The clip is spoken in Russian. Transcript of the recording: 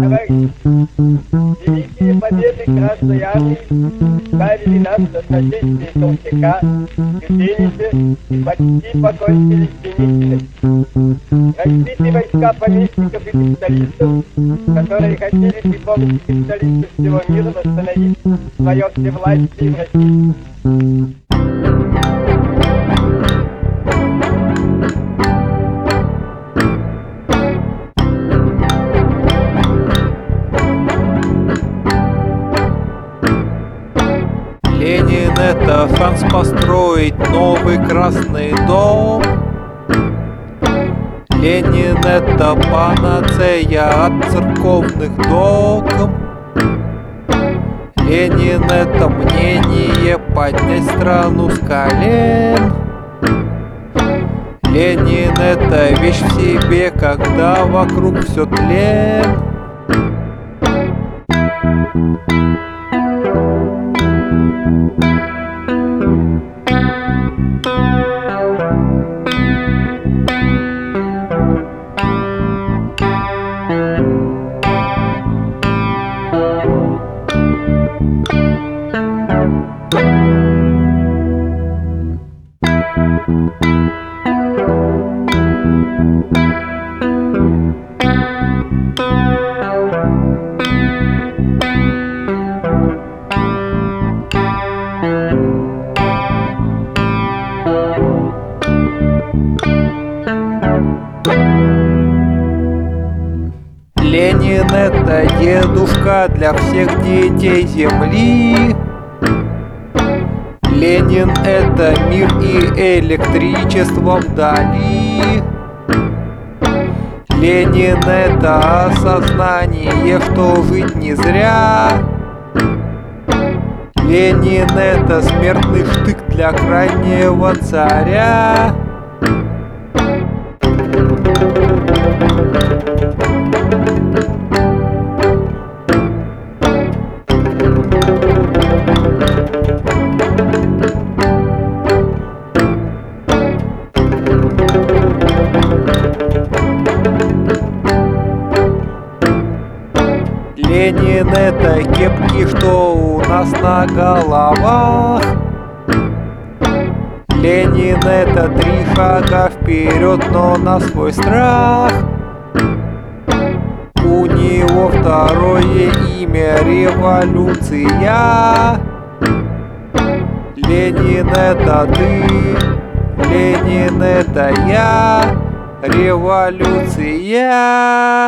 Товарищи, великие победы Красной Армии ставили нас от нашествия толстяка к Зените и почти покончили с Деникиным. Разбитые войска помещиков и капиталистов, которые хотели при помощи капиталистов всего мира восстановить свое всевластие в России. Ленин — это шанс построить новый Красный дом. Ленин — это панацея от церковных догм. Ленин — это мнение поднять страну с колен. Ленин — это вещь в себе, когда вокруг все тлен. Ленин — это дедушка для всех детей земли. Ленин — это мир и электричество вдали. Ленин — это осознание, что жить не зря. Ленин — это смертный штык для крайнего царя. Ленин — это кепки, что у нас на головах. Ленин — это 3 шага вперед, но на свой страх. У него второе имя — революция. Ленин — это ты, Ленин — это я. Революция.